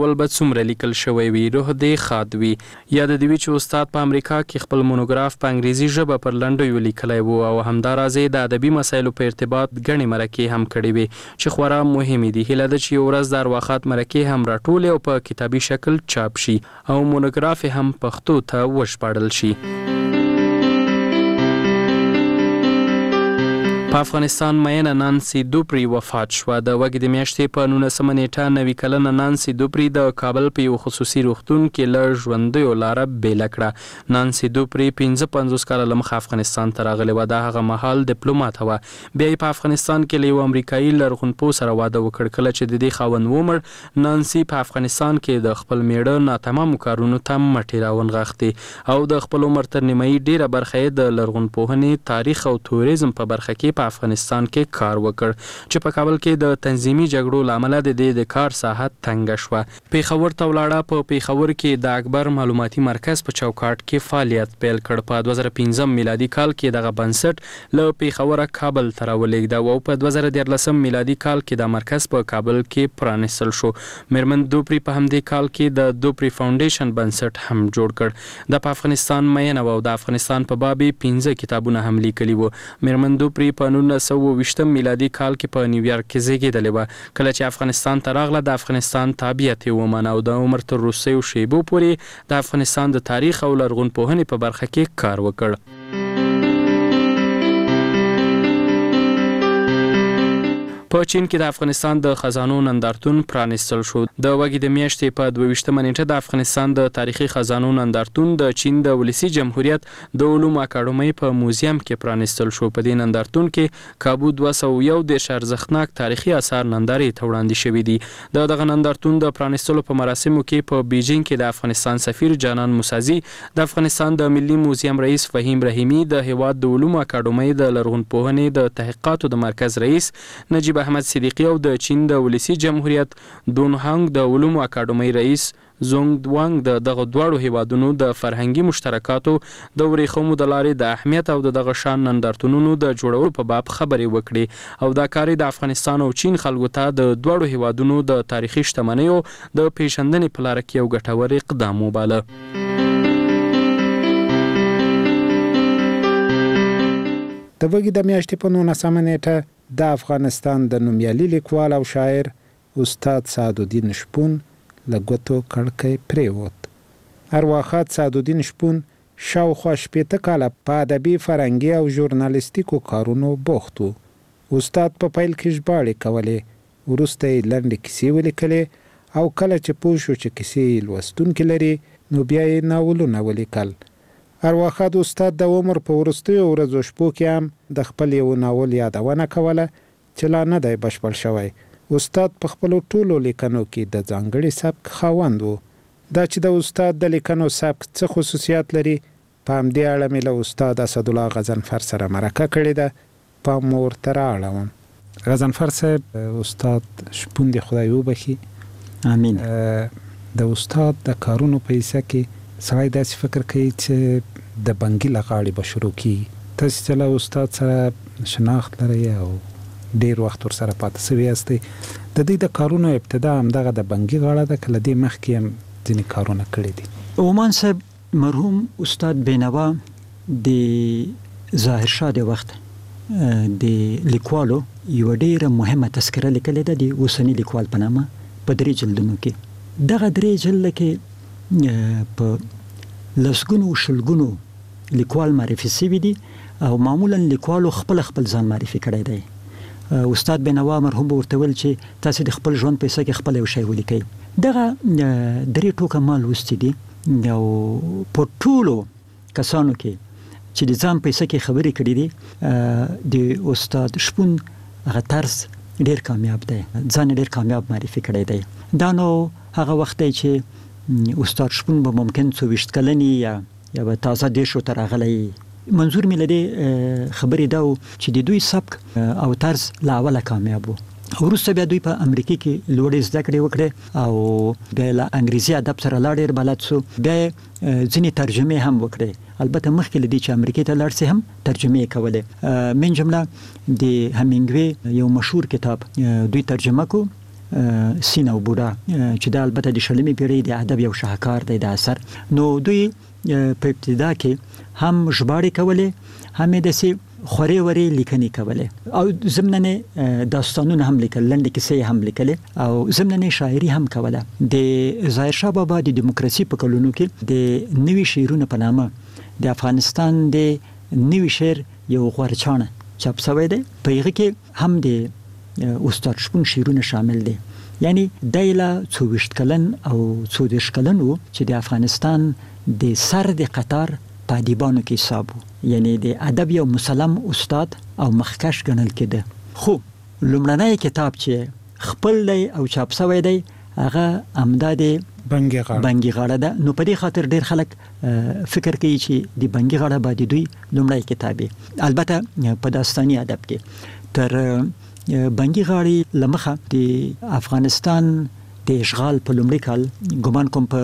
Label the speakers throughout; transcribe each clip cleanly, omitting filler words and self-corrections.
Speaker 1: ول به څومره لیکل شوی وي روح دې ښاد وي. یاد دې وي چې استاد په امریکا کې خپل مونوګراف په انګریزي ژبه پر لنډیو لیکلی و او همداراز یې د ادبي مسایلو په ارتباط ګڼې مرکې هم کړې وې چې خورا مهمې دي. هیله ده چې یو ورځ د ارواښاد مرکې هم راټولې او په کتابي شکل چاپ شي او مونوګراف یې هم پښتو ته وژباړل شي. په افغانستان مینه نانسي دوپري وفات شوه. د وږې د میاشتې په 19 نیټه 90 کلنه نانسي دوپري د کابل په یو خصوصي روغتون کې له ژوندیو لاره بیله کړه. نانسي دوپري 55 کاله له مخه افغانستان ته راغلې وه. د هغه مهال ډیپلوماټه وه. بیا یې په افغانستان کې له یو امریکایي لرغونپوه سره واده وکړ. کله چې د دې خاوند ومړ نانسي په افغانستان کې د خپل میړه ناتمامو کارونو ته مټې راونغښتې او د خپل عمر تر نیمایي ډیره برخه یې د لرغونپوهنې، تاریخ او توریزم په برخه کې په افغانستان کې کار وکړ چې په کابل کې د تنظیمي جګړو له امله د دې د کار ساحه تنګه شوه. پیښور ته ولاړه. په پیښور کې د اکبر معلوماتي مرکز په چوکاټ کې فعالیت پیل کړ. په 2015 میلادي کال کې دغه بنسټ له پیښوره کابل ته راولېږده او په 2013 میلادي کال کې د مرکز په کابل کې پرانیستل شو. میرمن دوپري په همدې کال کې د دوپري فاونډیشن بنسټ هم جوړ کړ. د افغانستان مینه او د افغانستان په باب 15 کتابونه هم لیکلي وو. میرمن دوپري په 1920 میلادي کال کې په نیویارک کې زیږېدلې وه. کله چې افغانستان ته راغله د افغانستان تابعیت یې ومنه او د عمر تر وروستیو شیبو پورې د افغانستان د تاریخ او لرغونپوهنې په برخه کې کار وکړ. په چین کې د افغانستان د خزانو نندارتون پرانیستل شو. د وږې د میاشتې په 22 نیټه د افغانستان د تاریخي خزانو نندارتون د چین د ولسي جمهوریت د علومو اکاډمۍ په موزیم کې پرانیستل شو. په دې نندارتون کې کابو 201 ارزښتناک تاریخي آثار نندارې ته وړاندې شوي دي. د دغه نندارتون د پرانیستلو په مراسمو کې په بیجینګ کې د افغانستان سفیر جانان موسازي، د افغانستان د ملي موزیم رئیس فهیم رحیمي، د هیواد د علومو اکاډمۍ د لرغونپوهنې د تحقیقاتو د مرکز رئیس نجیب احمد صدیقی او د چین د ولسي جمهوریت دونهانګ د علومو اکاډمۍ رئیس زونګ دوانګ د دغه دواړو هیوادونو د فرهنګي مشترکاتو د ورېښمو د لارې د اهمیت او دغه شان نندارتونونو د جوړولو په باب خبرې وکړي او دا کار د افغانستان او چین خلکو ته د دواړو هیوادونو د تاریخي شتمنیو د پیژندنې په لاره کې یو ګټور اقدام وباله.
Speaker 2: د وږې د میاشتې په 19 نیټه د افغانستان د نومیالي لیکوال او شاعر استاد سعدالدین شپون له ګوتو کړکۍ پرېوت. ارواښاد سعدالدین شپون شاوخوا 15 کاله په ادبي، فرهنګي او ژورنالیستیکو کارونو بوخت و. استاد په پیل کې ژباړې کولې، وروسته یې لنډې کیسې ولیکلې او کله چې پوه شو چې کیسې لوستونکي لري نو بیا یې ناولونه ولیکل. ارواښاد استاد د عمر په وروستیو ورځو شپو کې هم د خپل یو ناول یادونه کوله چې لا نه دی بشپړ شوی. استاد په خپلو ټولو لیکنو کې د ځانګړي سبک خاوند و. دا چې د استاد د لیکنو سبک څه خصوصیات لري په همدې اړه مې له استاد اسدالله غضنفر سره مرکه کړې ده. پام مو ورته رااړوم. غضنفر صاحب، استاد شپون دې خدای وبخي.
Speaker 3: امین.
Speaker 2: د استاد د کارونو په حصه کې سړی داسې فکر کوي چې د بنګي له غاړې به شروع کیږي. تاسې چې له استاد سره شناخت لرئ او ډېر وخت ورسره پاتې سوي یاستئ، د دوی د کارونو ابتدا همدغه د بنګي غاړه ده که له دې مخکې هم ځینې کارونه کړي دي؟
Speaker 3: عمان صاحب مرحوم استاد بینوا د ظاهرشاه د وخت د لیکوالو یوه ډېره مهمه تذکره لیکلې ده د اوسني لیکوال په نامه په 3 جلدونو کې. دغه 3 جلده کې په لسګونو شلګونو لیکوال معرفي شوي دي او معمولا لیکوالو خپل ځان معرفي کړی دی. استاد بینوا مرحوم به ورته ویل چې تاسې د خپل ژوند په حصه کې خپل یو شی ولیکئ. دغه 3 ټوکه ما لوستي دي او په ټولو کسانو کې چې د ځان په حصه کې خبرې کړي دي د استاد شپون هغه طرز ډېر کامیاب دی، ځان ډېر کامیاب معرفي کړی دی. دا نو هغه وخت دی چې استاد شپون به ممکن 24 کلنی یا به تازه دیشو ته راغلی. منظور مې له دې خبرې دا و چې د دوی سبک او طرز له اوله کامیاب و. وروسته بیا دوی په امریکا کې لوړې زده کړې وکړې او بیا له انګریزي ادب سره لا ډېر بلد سو. بیا ځینې ترجمې هم وکړې. البته مخکې له دې چې امریکا ته لاړ سي هم ترجمې یې کولې. من جمله د همینګوی یو مشهور کتاب دوی ترجمه کو سین او بوډا چې دا البته د 20مې پیړۍ د ادب یو شاهکار دی د اثر. نو دوی په ابتدا کې هم ژباړې کولې، هم د سي خوري وري لیکنې کولې او ضمننه داستانونه هم لیکل، لنډ کیسې هم لیکلې او ضمننه شاعري هم کوله. د ظاهر شاه بابا د دیموکراسي په کلونو کې د نوي شعرونو په نامه د افغانستان د نوي شعر یو غورچانه چاپ شوی دی. په هغه کې هم د استاد شپون شعرونه شامل دي. یعنی دایله 24 کلن او 14 کلن وو چې د افغانستان د سر د قطار په ادیبانو کې حساب وو، یعنی د ادب یو مسلم استاد او مخکش ګڼل کېده. خو لومړنی کتاب چې خپل دی او چاپ شوی دی هغه امداد بنګي غاړه ده. نو په دې خاطر ډیر خلک فکر کوي چې د بنګي غاړه باندې دوی لومړی کتاب، البته په داستاني ادب کې تر بنګي غاړي لمخه د افغانستان د اشغال په لومړي کال ګمان کوم په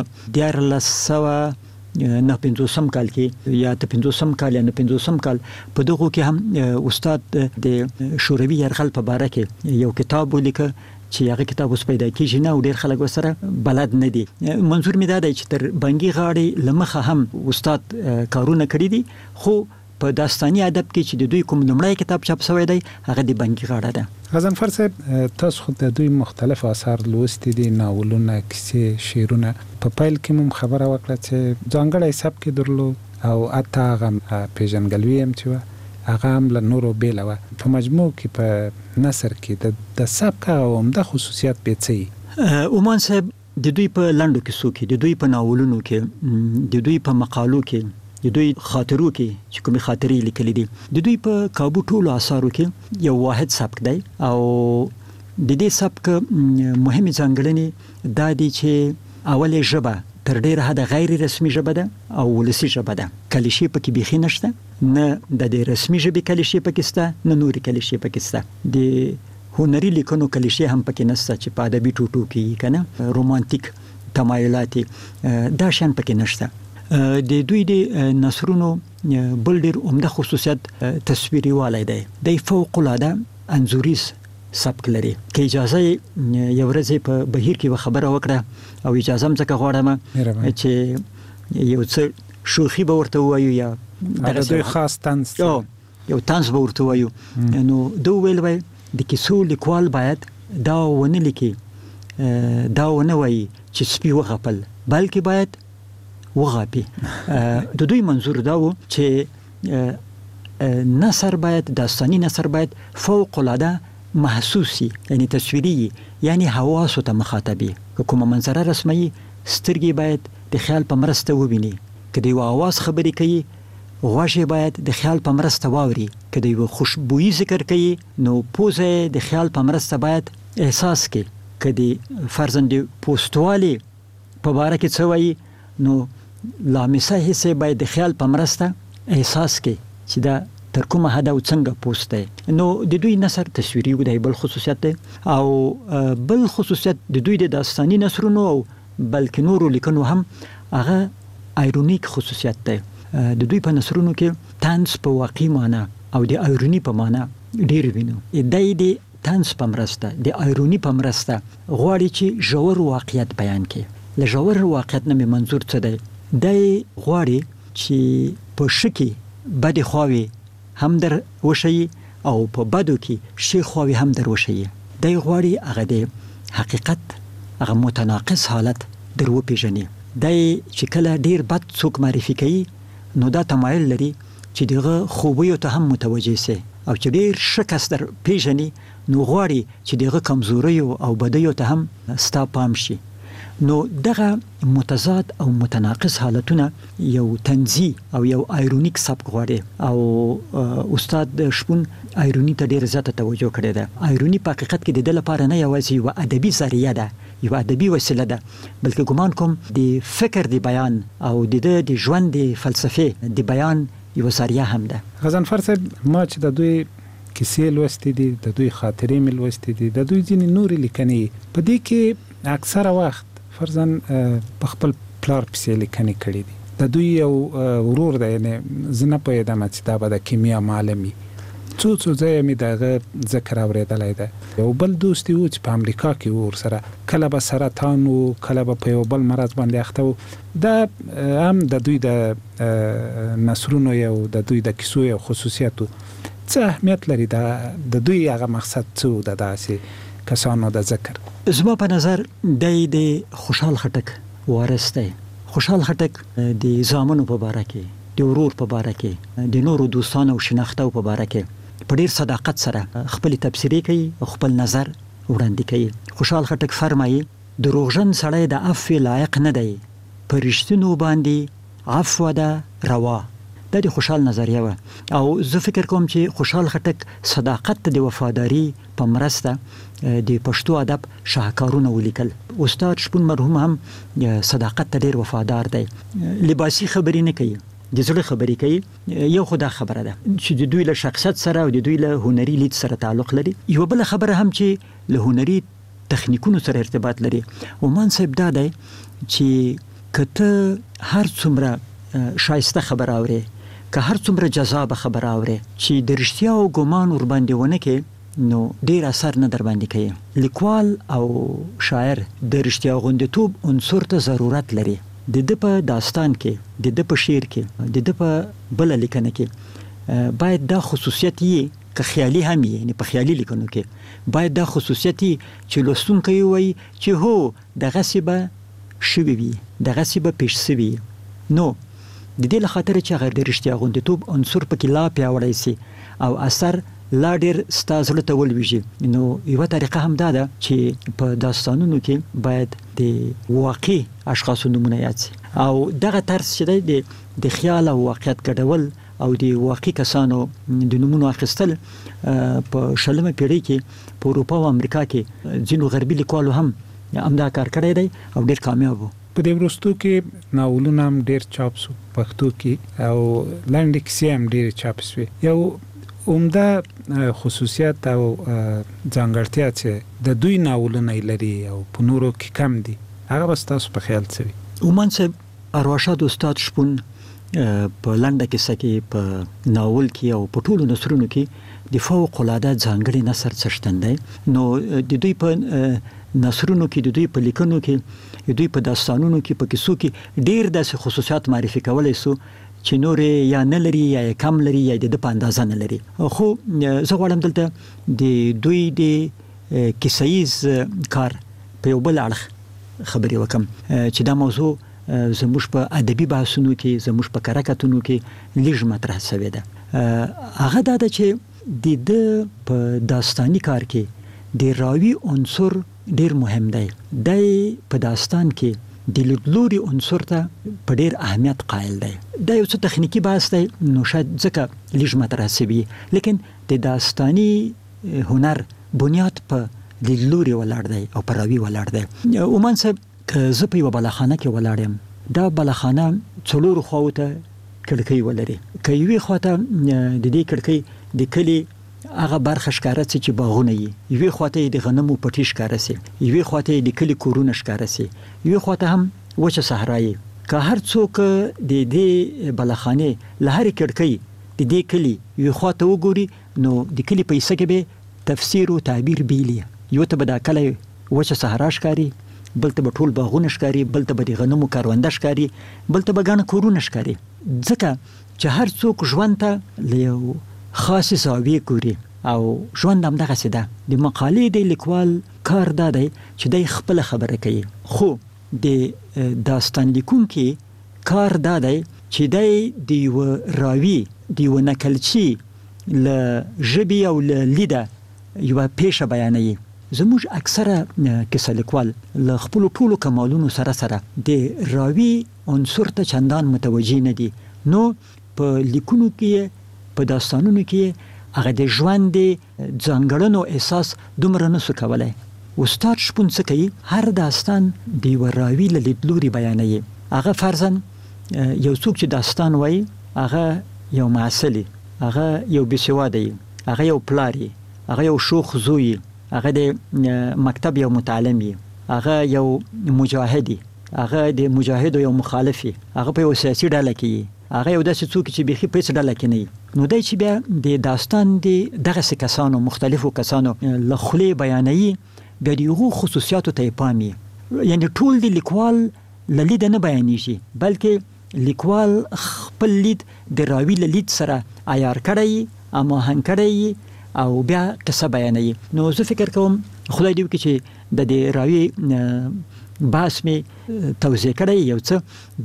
Speaker 3: 1950 کال کې یا 50 کال یا 50 کال په دغه کې هم استاد د شوروي یرغل په اړه کې یو کتاب ولیکه چې هغه کتاب اوس پیدا کیږي نه او ډیر خلک وسره بلد نه دي. منظور می دا دی چې تر بنګي غاړي لمخه هم استاد کارونه کړی دي، خو په داستاني ادب کې چې د دوی کوم لومړی کتاب چاپ شوی دی هغه د بنګي غاړه ده.
Speaker 2: غضنفر صاحب تاسو خو د دوی مختلف آثار لوستي دي، ناولونه، کیسې، شعرونه. په پیل کې مم خبره وکړه چې ځانګړی سبک درلود او اته هغه پیژنګلوي هم چې هغه هم له نورو بیل و. په مجموع کې په نثر کې د سبک او عمده خصوصیات به څه؟
Speaker 3: اومان صاحب د دوی په لاندو کیسو کې، د دوی په ناولونو کې، د دوی په مقالو کې، د دوی خاطرو کې چې کومې خاطرې لیکلې دي، د دوی په کابو ټولو آثارو کې یو واحد سبک دی او د دې سبک مهمه ځانګړنې دا دي چې اولې ژبه تر ډیره حد غیر رسمي ژبه ده او ولسی ژبه ده. کلیشې پکې بيخي نشته، نه د رسمي ژبې کلیشې پکې شته، نه نوري کلیشې پکې شته. د هنري لیکنو کلیشې هم پکې نشته چې په ادبي ټوټو کې کنه رومانتیک تمایلات دا شان پکې نشته. د دوی د نثرونو بل ډیر عمده خصوصیت تصویري والي دی. د فوق العاده انځوریز سبک لري. که اجازه یو ورځ په بهیر کې خبره وکړه او اجازه هم ځکه غواړم چې یو څه شوخي به ورته وایو یا
Speaker 2: دوی خاص طنز
Speaker 3: یو طنز به ورته وایو. نو دوی ویل وای د کیسو لیکوال باید دا ونه لیکي، دا ونه وایي چې سپي وغپل، بلکې باید وغاپي. د دوی منظور دا و چې نثر باید، داستاني نثر باید فوق العاده محسوسي، یعنی تصویري، یعنی حواسو ته مخاطبي. کومه منظره رسمي سترګې باید د خیال په مرسته وویني. کله یو आवाज خبرې کوي غوږ باید د خیال په مرسته واوري. کله یو خوشبوئی ذکر کوي نو پوزه د خیال په مرسته باید احساس کوي. کله فرزند پوستوالي په باره کې څه وایي نو لامسه حصے باید د خیال په مرسته احساس کوي چې دا تر کومه حد او څنګه پوسټه. نو د دوی نثر تصویري و دی بل خصوصیت دی. او بل خصوصیت د دوی د داستاني نثرونو او بلکې نورو لیکنو هم هغه ایرونیک خصوصیت دی. د دوی په نثرونو کې طنز په واقعي معنی او د ایرونی په معنی ډیر وینو. د دې طنز په مرسته، د ایرونی په مرسته غواړي چې ژور واقعیت بیان کړي. له ژور واقعیت نه منظور څه دی؟ د غواړي چې په شکی بد خواوي هم در وشي او په بدو کې شي خواوي هم در وشي. د غواړي هغه د حقیقت هغه متناقض حالت در و پیژني. د چې کله ډیر بد څوک معرفي کوي نو دا تمایل لري چې دغه خوبیو ته هم متوجه سي او چې ډیر شکست در پیژني نو غواړي چې دغه کمزوري او بدیو ته هم ستا پام شي. نو دغه متضاد او متناقض حالتونه یو طنزي او یو ایرونیک سبک غواړي او استاد شپون ایرونی ته ډیر زیاته توجه کړې ده. ایرونی په حقیقت کې د دې لپاره نه یوازې یو ادبي ذریعہ ده، یو ادبي وسیله ده، بلکې ګمان کوم د فکر دی بیان او د ژوند دی فلسفه دی بیان یو ذریعہ هم ده.
Speaker 2: غضنفر صاحب ما چې د دوی کیسې لوستې دي، د دوی خاطرې مې لوستې دي، د دوی ځینې نورې لیکنې په دې کې اکثره وخت فرضاً په خپل پلار پسې لیکنې کړې دي. د دوی یو ورور دی، یعنی زه نه پوهېدم چې دا به د کیمیا معلم وي څو ځای مې دغه ذکر اوریدلی ده. یو بل دوست و چې په امریکا کې و، ورسره کله به سرطان و کله به په یو بل مرض باندې اخته و. دا هم د دوی د نثرونو یو د دوی د کیسو یو خصوصیت و. څه اهمیت لري د دوی هغه مقصد څه د داسې کسانو د ذکر؟
Speaker 3: زما په نظر د خوشحال خټک وارث دی. خوشحال خټک د زامنو په باره کې، د ورور په باره کې، د نورو دوستانو او شناختو په باره کې په ډیر صداقت سره خپل تبصره کوي او خپل نظر وړاندې کوي. خوشحال خټک فرمایي دروغجن سړی د عفو لایق نه دی، پر رښتینو باندې عفو ده روا. دا د خوشحال نظریه و او زه فکر کوم چې خوشحال خټک صداقت د وفاداری په مرسته د پښتو ادب شاهکارونه ولیکل. استاد شپون مرحوم هم صداقت ته ډیر وفادار دی. لباسي خبرې نه کوي، د زړه خبرې کوي. یو خدا خبره ده چې د دوی له شخصیت سره او د دوی له هنري لید سره تعلق لري. یو بل خبره هم چې له هنري تخنیکونو سره ارتباط لري. ومان صاحب دا دی چې کته هر څومره شایسته خبره اوري، که هر څومره جذاب خبره اوري چې د رښتیا او ګمان ور باندې ونه کې نو ډیر اثر نه در باندې کوي. لیکوال او شاعر د رښتیا غوندتوب عنصر ته ضرورت لري. د په داستان کې، د په شعر کې، د په بل لیکنه کې باید دا خصوصیت یې که خیالي هم یې، یعنی په خیالي لیکنو کې باید دا خصوصیت چې لوستونکی وایي چې هو دغه سبه شوی وي، دغه سبه پیش شوی. نو د دې لخاطر چې هغه د رښتیا غوندتوب عنصر پکې لا پیاوړی سي او اثر لا ډیر ستاسو ته ولويږي. نو یو طریقه هم دا ده چې په داستانونو کې باید د واقعي اشخاصو نمونه یاد سي او دغه طرز چې د خیال او واقعیت ګډول او د واقعي کسانو د نمونه اخیستل په شلمه پیړۍ کې په اروپا او امریکا کې ځینو غربي لیکوالو هم دا کار کړی دی او ډیر کامیاب وو.
Speaker 2: په دې وروستو کې ناولونه هم ډیر چاپ شو پښتو کې او لنډې کیسې هم ډیر چاپ شوې. یو عمده خصوصیت او ځانګړتیا چې د دوی ناولونه لري او په نورو کې کم دي، هغه به ستاسو په خیال څه وي؟
Speaker 3: عمان صاحب ارواښاد استاد شپون په لنډه کیسه کې، په ناول کې او په ټولو نثرونو کې د فوق العاده ځانګړي نثر څښتن دی. نو د دوی په نثرونو کې، د دوی په لیکنو کې، د دوی په داستانونو کې، په کیسو کې ډیر داسې خصوصیات معرفي کولای سو چې نور یا نه لري یا کم لري یا د په اندازه نه لري. خو زه غواړم دلته د دوی د کیسایز کار په یو بل اړخ خبرې وکم چې دا موضوع زموږ په ادبي بحثونو کې، زموږ په کرکټونو کې لږ مطرح شوې ده. هغه دا ده چې د په داستاني کار کې د راوي عنصر ډیر مهم دی. د په داستان کې د لیدلوري عنصر ته په ډیر اهمیت قائل دی. دا یو څه تخنیکی بحث دی، نو شاید ځکه لږ مطرح شوی، لیکن د داستاني هنر بنیاد په لیدلوري ولاړ دی او په راوي ولاړ دی. عمان صاحب که زه په یو بلاخانه کې ولاړ یم، دا بلاخانه څلورو خواو ته کړکۍ ولري. که یوې خواته د دې کړکۍ د کلي هغه برخه ښکاره سي چې باغونه یې، یوې خواته د غنمو پټي ښکاره سي، یوې خواته د کلي کورونه ښکاره سي، یوې خواته هم وچه صحرا یې. که هر څوک د دې بلاخانه له هرې کړکۍ د دې کلي یوې خواته وګوري، نو د کلي په حصه کې به تفسیر او تعبیر بیلی. یو ته به دا کلی وچه صحرا ښکاري، بل ته به ټول باغونه ښکاري، بل ته به د غنمو کارونده ښکاري، بل ته به ګڼ کورونه ښکاري. ځکه چې هر څوک ژوند ته له یو خاصه زاویه ګوري او ژوند هم دغه څه ده. د مقالې د لیکوال کار دا دی چې د خپل خبره کوي، خو د داستان لیکونکي کار دا دی چې د یو راوي، د یو نقلچي له ژبې او له لیده یو پیښه بیانوي. زموږ اکثره کیسه لیکوال له خپل ټولو کمالونو سره سره د راوي عنصر ته چندان متوجه نه دي. نو په لیکونو کې، په داستانونو کې هغه د ژوند ځانګړنو احساس دومره نسو کولای. استاد شپون څه کوي؟ هر داستان د یو راوي له لیدلوري بیانوي. هغه فرضاً یو څوک چې داستان وایي، هغه یو محصل، هغه یو بېسواده، هغه یو پلار، هغه یو شوخ زوی، هغه د مکتب یو متعلم، هغه یو مجاهد، هغه د مجاهد یو مخالف، هغه په یو سیاسي ډله کې، هغه یو داسې څوک چې بيخي پیسې ډاله کې نه نو دای چې بیا د داستان د دغه کسانو مختلفو کسانو له خلی بیانوي بیا دغه خصوصیاتو ته پامي یعنی ټول د لیکوال لید نه بیانېږي بلکې لیکوال خپل لید د راوي لید سره عیار کړی اما هن کړی او بیا قصه بیانوي نو زه فکر کوم خدای دې وکړي چې د راوي باس می توضیح کړی یو څه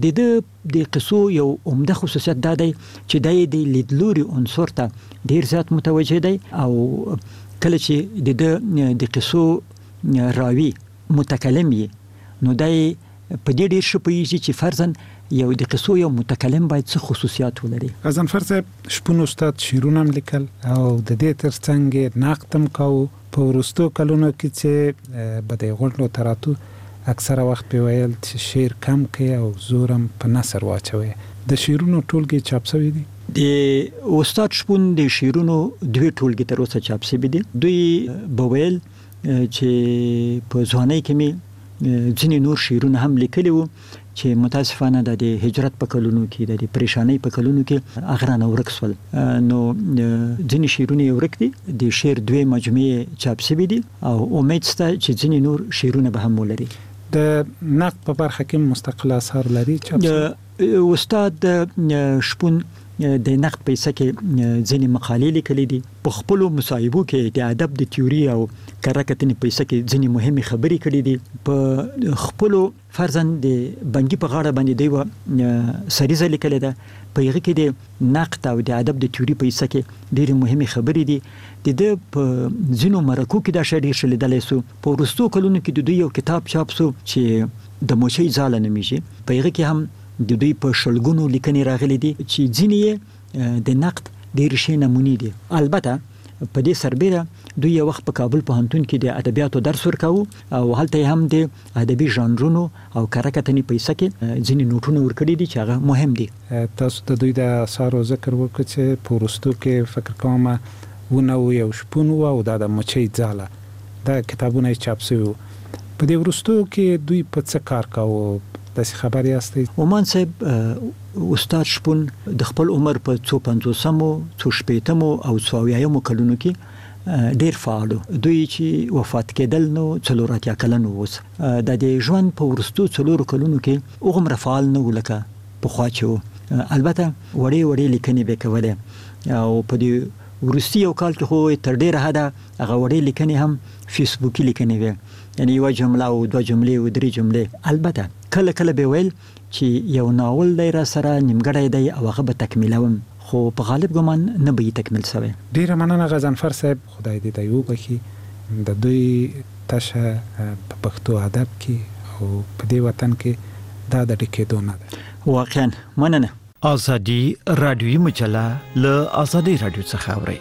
Speaker 3: د قصو یو عمده خصوصیت دا دی چې د لیدلوري عنصر ته ډیر زیات متوجه دی او کله چې د قصو راوي متکلم وي نو دای په دې ډیر شپږی چې فرضاً یو د قصو یو متکلم باید څه خصوصیات ولري.
Speaker 2: غضنفر صاحب شپون استاد شیرونه هم لیکل او د دې ترڅنګ نقدم کاو په ورستو کلونو کې چې بده غونډو تراتو اکثره وخت په ویل چې شعر کم کوي او زورم په نثر واچوي د شیرونو ټولګي چاپ شوی دي
Speaker 3: د استاد شپون د شیرونو دوی ټولګي تر اوسه چاپ شوی دي دوی بویل چې په ځوانۍ کې می ځینې نور شیرونه هم لیکلي وو چې متاسفانه د هجرت په کلونو کې د پریشانۍ په کلونو کې اغرانه ورکسول نو ځینې شیرونه ورک دي د شعر دوی مجموعه چاپ شوی دي او امید شته چې ځینې نور شیرونه به هم ولري.
Speaker 2: د نقد په برخه کې مستقل اثار لري چاپ
Speaker 3: استاد شپون د نقد په څه کې ځینې مقالې لیکلې دي په خپل مصاحبو کې د ادب د تیوري او کراکتنې په څه کې ځینې مهمه خبرې کړې دي په خپل فرضاً د بنګي په غاړه باندې دی و سریزه لیکلې ده په هغه کې د نقد او د ادب د تیوري په څه کې ډېرې مهمه خبرې دي د په ځینو مرکو کې دا شډیر شل دلې سو په ورستو کلونو کې د دوی یو کتاب چاپ سو چې د موشي ځاله نمیږي په هغه کې هم د دوی په شلګونو لیکنې راغلي دي چې ځینې د نقد ډېر شي نمونې دي. البته په دې سربېره دوی یو وخت په کابل پوهنتون کې د ادبیاتو درس ورکاوه او هلته هم د ادبي ژانرونو او کراکتنې په څه کې ځینې نوټونه ورکړي دي چې هغه مهم دي.
Speaker 2: تاسو د دوی د اثارو ذکر وکړ چې په ورستو کې فکر کوم ونه یو شپون او د مچۍ ځاله دا کتابونه چاپ شوی په دې ورستو کې دوی په څه کار کاوه داسې خبر یاستئ؟
Speaker 3: ومان صاحب استاد شپون د خپل عمر په 55مو 60مو او 70مو کلونو کې ډیر فعال دوی چې وفات کېدل نو 40 کلن ووس د دې ژوند په ورستو 4 کلونو کې اوغم فعال نه ولکه په خواچو البته وړي لیکنې به کوله او په دې ورستي یو کال کې خو تر ډیره حدا هغه وړي لیکنې هم فیسبوکي لیکنې وي یعنی یو جمله او دوه جملې او درې جملې البته کله به ویل چې یو ناول دی را سره نیمګړی دی او هغه به تکمیلوم خو په غالب ګمان نه به تکمیل شوی.
Speaker 2: ډیره مننه غضنفر صاحب خدای دې د یو بخي د دوی تشه په پښتو ادب کې او په دې وطن کې دا د ټکېدو نه ده.
Speaker 3: واقعا مننه.
Speaker 4: ازادي رادیوي مجله له ازادي رادیو څخه اوري.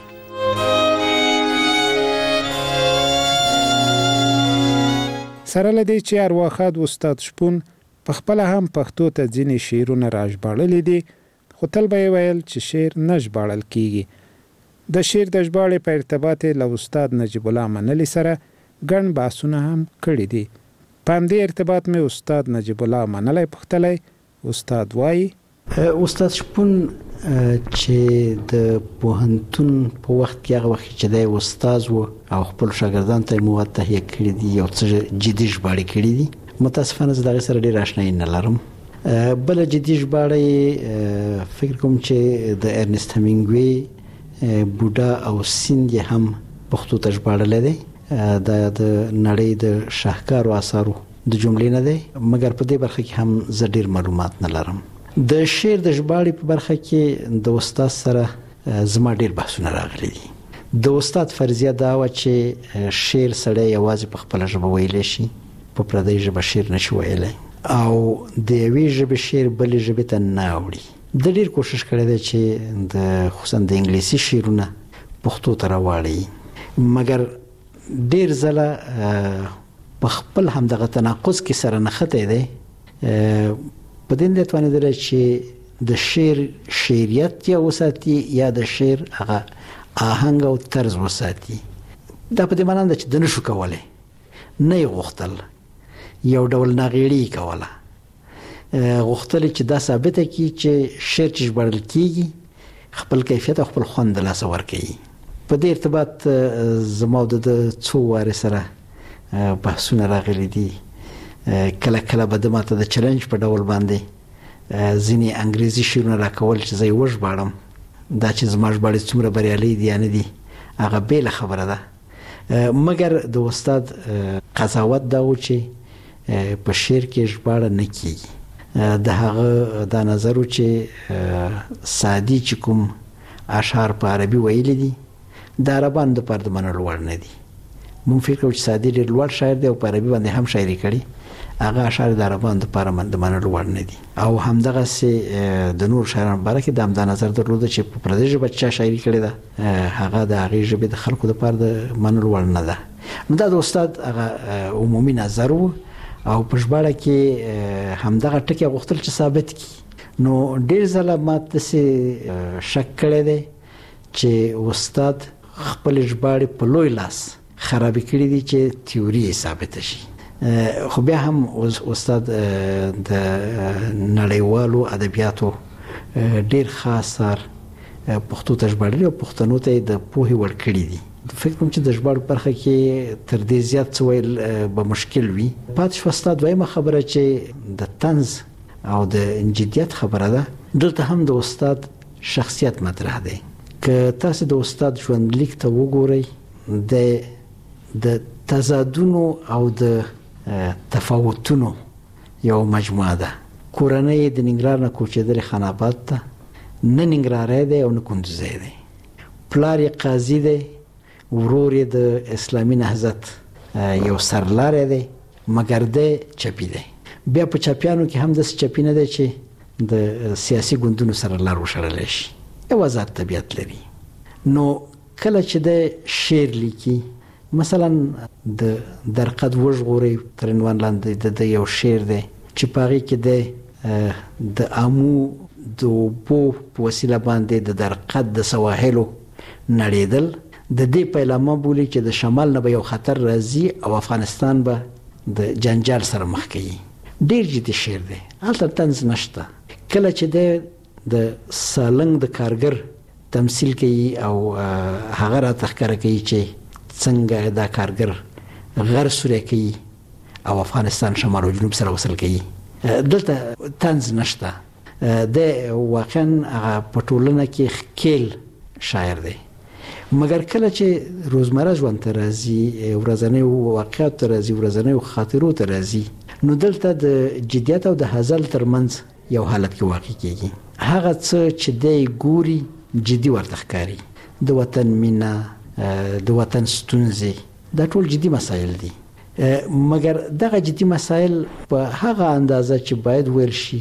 Speaker 2: سره لدی چې ارواخاد استاد شپون په خپل هم پښتو ته ځینې شعرونه راژباړلي دي خو تل به ویل چې شعر نه ژباړل کیږي. د شعر د ژباړې په ارتباط له استاد نجیب الله منلی سره ګڼ بحثونه هم کړي دي. په همدې ارتباط مې استاد نجیب الله منلی پوښتلی استاد وایي
Speaker 5: استاد شپون چې د پوهنتون په وخت کې هغه وخت چې د استاد و او خپل شاګردان ته مواد تهیه کړي دي یو څه جدي ژباړې کړي دي متاسفانه زه دغه سره ډېر آشنایي نه لرم. بل جدي ژباړې فکر کوم چې د ارنست همینګوی بوډا او سیند هم پښتو ته ژباړل دي د نړۍ د شاهکارو اثارو د جملې نه دی مګر په دې برخه کې هم زه ډېر معلومات نه لرم. د شعر د ژباړې په برخه کې د استاد سره زما ډېر بحثونه راغلي دي. د استاد فرضیه دا و چې شعر سړی یوازې په خپل ژبه ویلی شي په پردۍ ژبه شعر نشي ویلی او د یوې ژبې شعر بلې ژبې ته نه اوړي. د ډېر کوشش کړی دی چې د خصوصا د انګلیسي شعرونه پښتو ته راواړي مګر ډېر ځله په خپل همدغه تناقض کې سره نښتی دی په دې نه توانېدل چې د شعر شعریت یا وساتي یا د شعر هغه آهنګ او طرز وساتي. دا په دې معنی ده چې د نشو کولای نه یې غوښتل یو ډول ناغېړي کوله غوښتل چې دا ثابته کړي چې شعر چې ژباړل کیږي خپل کیفیت او خپل خوند د لاسه ورکوي. په دې ارتباط زما د څو واره سره بحثونه راغلي دي. کله کله به د ماته د چیلنج په ډول باندې ځینې انګریزي شعرونه راکول چې زه یې وژباړم. دا چې زما ژباړې څومره بریالي دي یا نه دي هغه بېله خبره ده، مګر د استاد قضاوت دا و چې په شعر کې ژباړه نه کیږي. د هغه دا نظر و چې سعدي چې کوم اشعار په عربي ویلي دي د عربانو دپاره د منلو وړ نه دي. مونږ فکر کوو چې سعدي ډېر لوړ شاعر دی او په عربي باندې هم شاعري کړې، هغه اشعار د عربانو دپاره د منلو وړ نه دي. او همدغسې د نور شاعرانو باره کې د همدا نظر درلوده چې په پردۍ ژبه چې چا شاعري کړې ده هغه د هغې ژبې د خلکو دپاره د منلو وړ نه ده. نو دا د استاد هغه عمومي نظر و او په ژباړه کې همدغه ټکي غوښتل چې ثابت کړي. نو ډېر ځله ما داسې شک کړی دی چې استاد خپل ژباړې په لوی لاس خرابې کړي دي چې تیوري یې ثابته شي. خو بیا هم استاد د نړیوالو ادبیاتو ډېر خاص اثار پښتو ته ژباړلي او پښتنو ته یې د پوهې وړ کړي دي. فکر کوم چې د ژباړو برخه کې تر دې زیات څه ویل به مشکل وي. پاتې شوه ستا دویمه خبره چې د طنز او د جدیت خبره ده. دلته هم د استاد شخصیت مطرح دی. که تاسو د استاد ژوندلیک ته وګورئ د تضادونو او د تفاوتونو یو مجموعه ده. کورنۍ د ننګرهار نه کوچېدلې خان آباد ته، نه ننګرهاری دی او نه کندوزی دی. پلار یې قاضي دی، ورور یې د اسلامي نهضت یو سرلاری دی، مګر دی چپي دی. بیا په چپیانو کې هم داسې چپي نه دی چې د سیاسي ګوندونو سره لار وشړلی شي. یو آزاد طبیعت لري. نو کله چې د شعر لیکي، مثلا د درقد وژغورئ تر عنوان لاندې د یو شعر دی چې په هغې کې د آمو د اوبو په وسیله باندې د درقد د سواحلو نړېدل د دې پیلامه بولي چې د شمال نه به یو خطر راځي او افغانستان به د جنجال سره مخ کوي. ډېر جدي شعر دی، هلته طنز نشته. کله چې د سالنګ د کارګر تمثیل کوي او هغه راته ښکاره کوي چې څنګه دا کارګر غر سوری کوي او افغانستان شمال او جنوب سره وصل کوي، دلته طنز نشته. د واقعا هغه په ټولنه کې ښکیل شاعر دی. مګر کله چې روزمره ژوند ته راځي، ورځنیو واقعاتو ته راځي، ورځنیو خاطرو ته راځي، نو دلته د جدیت او د هزل ترمنځ یو حالت کې واقع کېږي. هغه څه چې دی ګوري جدي ورته ښکاري. د وطن مینه، د وطن ستونزې، دا ټول جدي مسایل دي. مګر دغه جدي مسایل په هغه اندازه چې باید ویل شي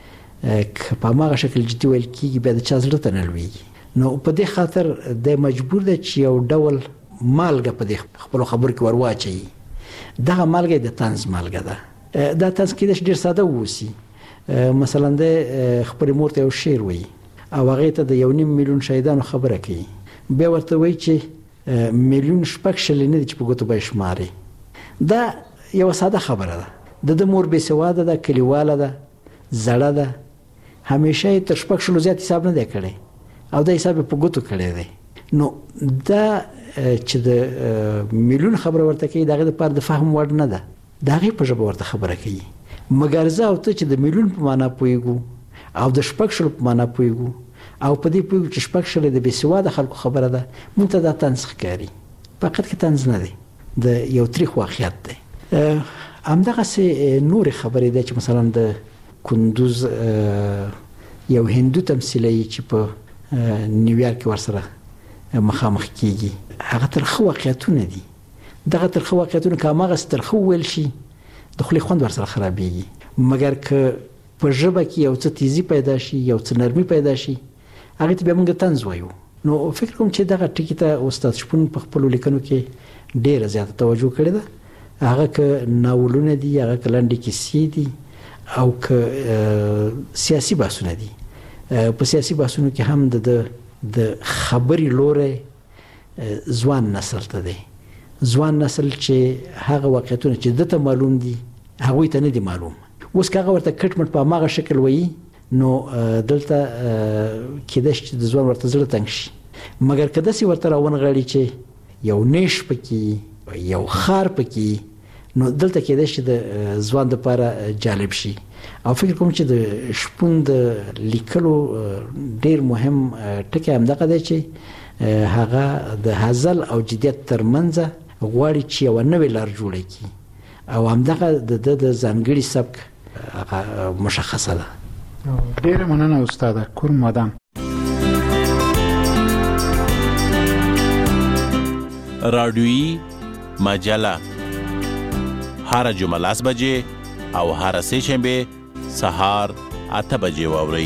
Speaker 5: که په هماغه شکل جدي ویل کېږي بیا د چا زړه ته نه لوېږي. نو په دې خاطر دی مجبور دی چې یو ډول مالګه په دې خپلو خبرو کې ور واچوي. دغه مالګه د طنز مالګه ده. دا طنز کېدای شي ډېر ساده واوسي. مثلا د خپلې مور ته یو شعر وایي او هغې ته د 1.5 میلیون شهیدانو خبره کوي. بیا ورته وایي چې 1.6 میلیون نه دي چې په ګوتو به یې شماري. دا یوه ساده خبره ده. د مور بېسواده ده، کلیواله ده، زړه ده، همیشه یې تر 6 زیات حساب نه دی کړی او دا حساب یې په ګوتو کړی دی. نو دا چې د میلیون خبره ورته کوي د هغې دپاره د فهم وړ نه ده. د هغې په ژبه ورته خبره کوي. مګر زه او ته چې د میلیون په معنا پوهېږو او د 6 په معنا پوهېږو او په دې پوهېږو چې 6 د بېسواده خلکو خبره ده، مونږ ته دا طنز ښکاري. په حقیقت کې طنز نه دی، د یو تریخ واقعیت دی. همدغسې نورې خبرې دی چې مثلا د کندوز یو هندو تمثیلوي چې په نیویارک کې ورسره مخامخ کېږي، هغه ترخه واقعیتونه دي. دغه ترخه واقعیتونه که هماغسې ترخه وویل شي د خولې خوند ورسره خرابېږي. مګر که په ژبه کې یو څه تیزي پیدا شي، یو څه نرمي پیدا شي، هغې ته بیا موږ طنز وایو. نو فکر کوم چې دغه ټکي ته استاد شپون په خپلو لیکنو کې ډېره زیاته توجه کړې ده. هغه که ناولونه دي، هغه که لنډې کیسې دي او که سیاسي بحثونه دي. په سیاسي بحثونو کې هم د خبرې لوری ځوان نسل ته دی. ځوان نسل چې هغه واقعیتونه چې دته معلوم دي هغوی ته نه دي معلوم. اوس که هغه ورته کټ مټ په هماغه شکل وایي نو دلته کېدای شي چې د ځوان ورته زړه تنګ شي. مګر که داسې ورته راونغاړي چې یو نیش پکې یو خار پکې نو دلته کېدای شي د ځوان دپاره جالب شي. او فکر کوم چې د شپون د لیکلو ډېر مهم ټکی همدغه دی چې هغه د هزل او جدیت ترمنځه غواړي چې یوه نوې لار جوړه کړي او همدغه د ځانګړي سبک مشخصه ده.
Speaker 2: ډېره مننه استاده کورم مادام.
Speaker 6: رادیویی مجله هر جمعه 10 بجې او هر سه شنبه سهار 8 بجې واورئ.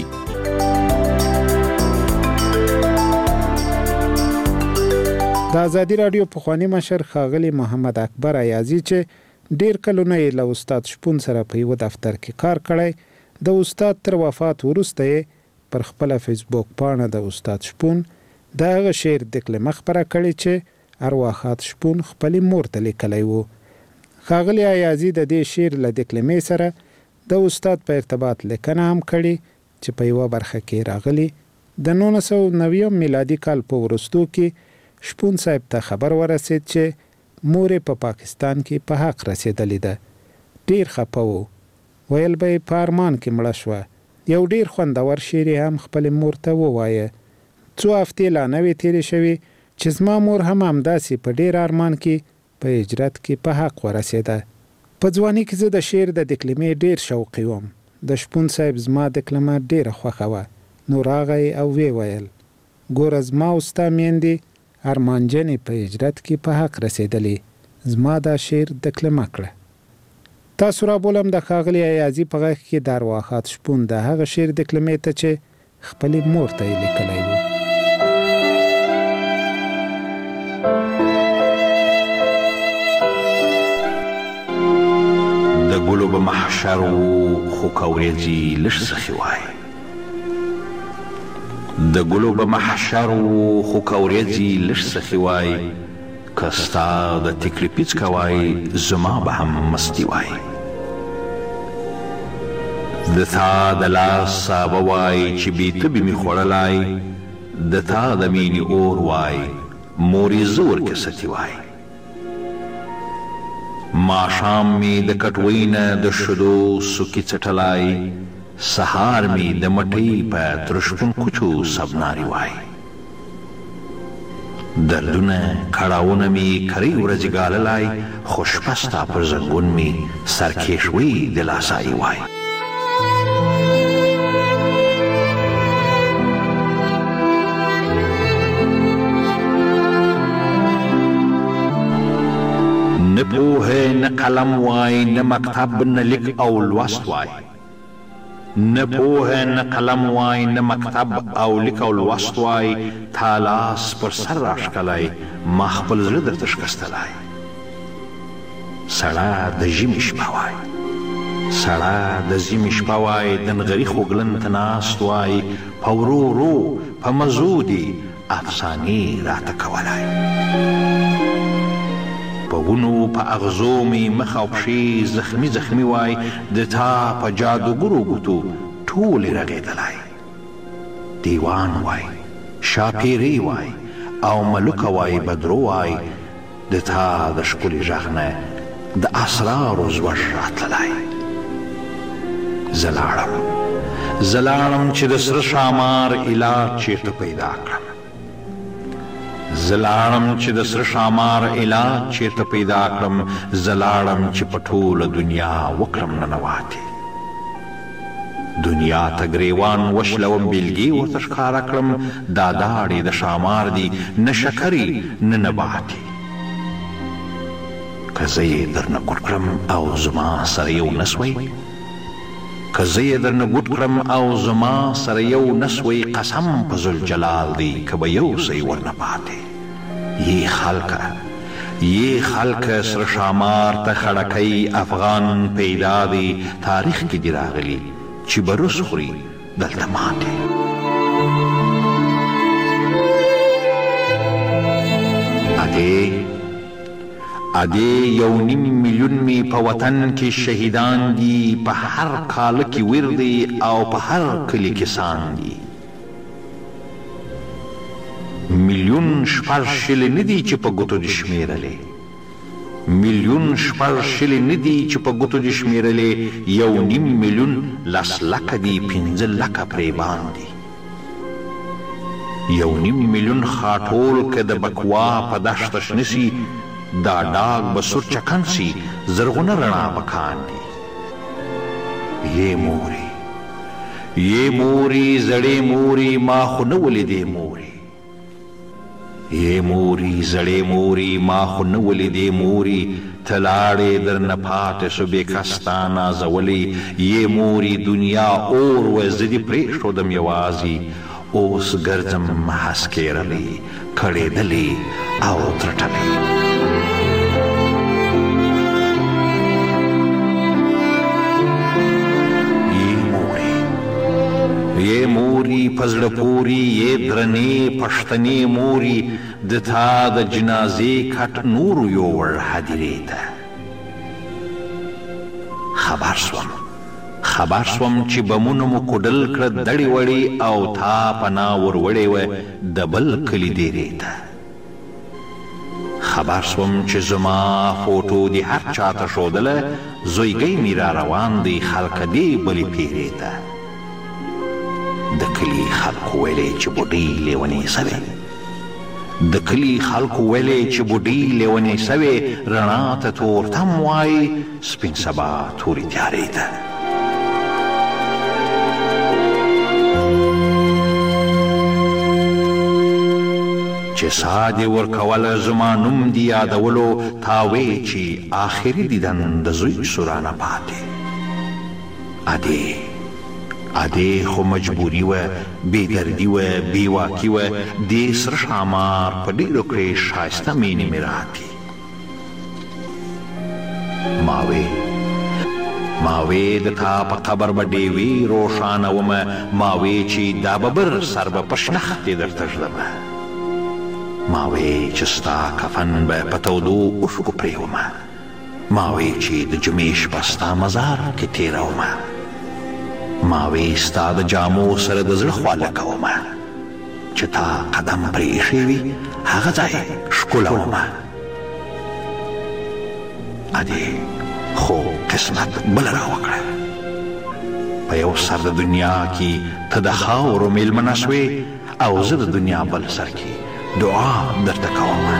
Speaker 2: د ازادي رادیو پخوانی مشر ښاغلی محمد اکبر ایازي چې ډیر کلونه یې له استاد شپون سره په یو دفتر کې کار کړی، د استاد تر وفات وروسته پر خپل فیسبوک پاڼه د استاد شپون د هغه شعر د کلمه خبره کړې چې ارواحات شپون خپل مور ته لیکلی و. ښاغلی ایازي د دې شعر له د کلمې سره د استاد په ارتباط لیکنه هم کړې چې په یوه برخه کې راغلی د 1990 میلادي کال په وروستو کې شپون صاحب ته خبر ورسید چې مور په پاکستان کې په حق رسیدلې ده. ډیر خپه و، ویل به په ارمان کې مړه شوه. یو ډیر خوندور شعر هم خپل مور ته ووایه. څو هفتې لا نه وې تېرې شوې چې زما مور هم همداسې په ډیر ارمان کې په هجرت کې په حق ورسېده. په ځواني کې زه د شعر د کلمې ډیر شوقي وم. د شپون صاحب زما د کلمه ډیره خوښه وه. نو راغی او وی ویل ګوره زما او ستا میندې ارمانجنې په هجرت کې په حق رسېدلې، زما دا شعر د کلمه کړه. تاسو را بولم د ښاغلي ایازي په غږ کې د ارواحات شپون د هغه شعر د کلمې ته چې خپلې مور ته یې لیکلی و.
Speaker 7: د ګلو به محشر و خو که ورېځې لږ سخي وای، د ګلو به محشر و خو که ورېځې لږ سخي وای، که ستا د تکلې پیڅکه وای زما به هم مستي وای، د تا د لاس سابه وای چې بې تبې مې خوړلی، د تا د مینې اور وای مورې زه ورکې ستي وای، ماښام مې د کټوۍ نه د شیدو سوکي څټلی، سهار مې د مټۍ په ترشپون کوچو سبناري وای، دردونه کړاوونه مې کرۍ ورځې ګاللی، خو شپه ستا پر زنګون مې سرکېشوۍ د لاسایي وای. نه پوهه نه قلم وای، نه مکتب نه لیک او لوست وای، نه پوهه نه قلم وای، نه مکتب او لیک او لوست وای، تا لاس پر سر راښکلی ما خپل زړه درته شکستلی، سړه د ژمي شپه وای، سړه د ژمي شپه وای، د نغري خوږلن ته ناست وای، په ورو ورو په مزو دې افسانې راته کولی، په ونو په اغزو مې مخ او پښې زخمي زخمي وای، د تا په جادوګرو ګوتو ټولې رغېدلی، دیوان وای، شاپیرې وای او ملوکه وای، بدرو وای، د تا د ښکلي غږ نه د اسرارو زوږ راتللی. زه لاړم چې د سره ښامار علاج چېرته پیدا کړم، زه لاړم چې د سره ښامار علاج چېرته پیدا کړم، زه لاړم چې په ټوله دنیا وکړم ننواتې، دنیا ته ګریوان وشلوم بیلګې ورته ښکاره کړم، دا داړې د ښامار دي نه شکرې نه نباتې، که زه یې درنه ګوټ کړم او زما سره یو نسوی، که زه یې درنه ګوټ کړم او زما سره یو نسوی، قسم په ذوالجلال دی که به یو څه ورنه پاتې، یې خلکه سره ښامار ته خړکی افغان پیدا دی، تاریخ کې دی راغلی چې به روس خوري دلته ماتې. ادې 1.5 میلیون می په وطن کې شهیدان دي، په هر کال کې ور دي او په هر کلی کې سان دي. میلیون شپږ شلې نه دي چې په ګوتو دي شمیرلې، میلیون شپږ شلې نه دي چې په ګوتو دي شمیرلې. 1.5 میلیون 10 لکه دي، 15 لکه پرې باندې. 1.5 میلیون خاټول که د بکوا په دشت شنه سي، دا ډاګ به سور چکن سي، زرغونه رڼا به کاندي. یې مورې یې مورې زړې مورې ما خو نه ولیدې مورې، یې مورې زړې مورې ما خو نه ولیدې مورې، ته لاړې درنه پاتې شو بېکه ستا نازولې. یې مورې دنیا اور وه زه دې پرېښودم یوازې، اوس ګرځم هسکېرلې کړېدلې او ترټلې. یې موري په زړه پورې، یې درنې پښتنې موري، د تا د جنازې کټ نور یوړ هدیرې ته. خبر سوم چې بمونه مو کوډل کړه دړې وړې، او تا پناه ور وړې وه د بل کلي دیرې ته. خبر سوم چې زما فوټو دې هر چاته ښودله، زویګۍ مې را روان دی خلکه دې بلې پیرې ته. د کلي خلکو ویلې چې بوډۍ لیونې سوې، د کلي خلکو ویلې چې بوډۍ لیونې سوې، رڼا ته تورتم وایي سپین سبا تورې تیارې ته. چې سا دې ورکوله زما نوم دې یادولو، تا وې چې آخري دیدن د زوی سورانه پاتې. ادې خو مجبوري وه، بېدردي وه، بېواکي وه، دې سره ښامار په ډېرو کړې ښایسته مینې مې راتې. ما وې د تا په قبر به ډېوې روښانومه، ما وې چې دا ببر سر به په شنختې درته ږدمه، ما وې چې ستا کفن به په تودو اوښکو پرېومه، ما وې چې د جمعې شپه ستا مزار کې تېرومه، ما وې ستا د جامو سره د زړه خواله کومه، چې تا قدم پرې ایښی وي هغه ځای ښکلومه. ادې خو قسمت بله راوکړه، په یو سر د دنیا کې ته د خاورو میلمنه شوې، او زه د دنیا بل سر کې دعا درته کومه.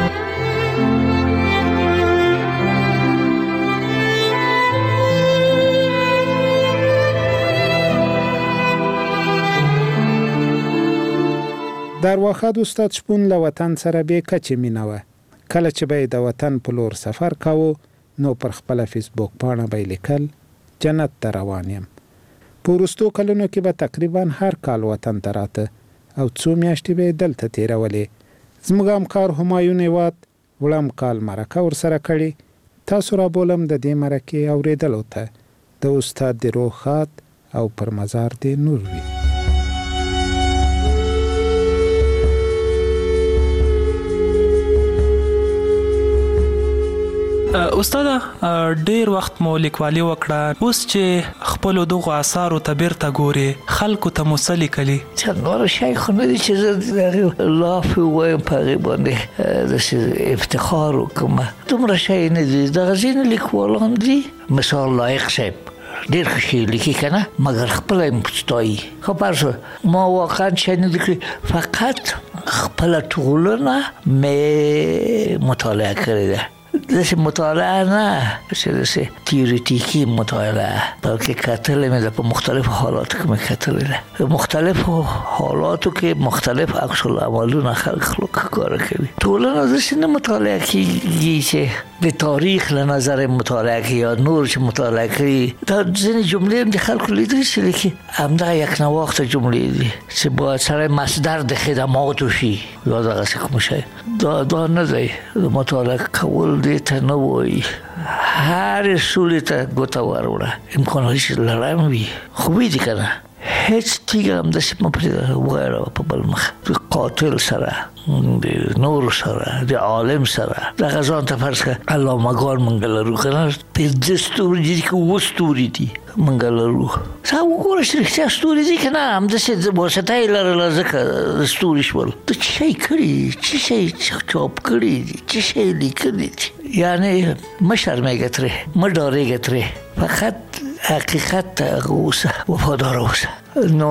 Speaker 2: د ارواښاد استاد شپون له وطن سره بې کچې مینه وه. کله چې به یې د وطن په لور سفر کاوه، نو پر خپله فیسبوک پاڼه به یې لیکل جنت ته روان یم. په وروستو کلونو کې به تقریبا هر کال وطن ته راته، او څو میاشتې به یې دلته تېرولې. زموږ همکار همایون هیواد وړم کال مرکه ورسره کړې. تاسو را بولم د دې مرکې اورېدلو ته. د استاد دې روح ښاد او پر مزار دې نور وي.
Speaker 8: استاد ډیر وخت مو لیکوالي وکړه، اوس چې خپل دغه آثارو ته بیرته ګوري، خلکو ته مو څه لیکلي؟
Speaker 9: نور شی خو نه دي چې زه لاف وایم په هغې باندې داسې افتخار وکړم، دومره شی نه دي. دغه ځینې لیکوالان دي، مثال لایق صاحب ډېر ښه شی لیکي که نه، مګر خپله یې ستایي. خو فرض ما واقعا شی نه لیکلي، فقط خپله ټولنه مې مطالعه کړې ده. داسې مطالعه نه چې داسې تیوریتیکي مطالعه، بلکې کتلې مې ده، په مختلفو حالاتو کې مې کتلې ده. په مختلفو حالاتو کې مختلف عکس العملونه خلک ښکاره کوي. ټولنه داسې نه مطالعه کېږي چې د تاریخ له نظر مطالعه کوي یا نور چې مطالعه کوي. دا ځینې جملې هم د خلکو لیدلي چې لیکي، همدغه یک نواخته جملې دي چې باید سړی مصدر د خدماتو شي یا دغسې کوم شی. دا نه دی. مطالعه کول دې ته نه وایي، هر سولې ته ګوته وروړه، امکاناتش لرم وي. خوبی دي که نه؟ هیڅ تیګه هم داسې مه پرېږده وغیړوه په بل مخ د قاتل سره د نور سره د عالم سره دغه ځان ته فرض کړه علامه‌ګان موږ لرو که نه پنځه ستوري دي که اووه ستوري دي موږ لرو ستا وګوره چې رښتیا ستوري دي که نه همداسې واسطه یې لرله ځکه د ستوري شول د څه شی کړي څه شی چاپ کړي دي څه شی لیکلي دي یعنې مه شرمېږه ترې مه ډارېږه ترې فقط حقیقت ته اوسه وفادار اوسه نو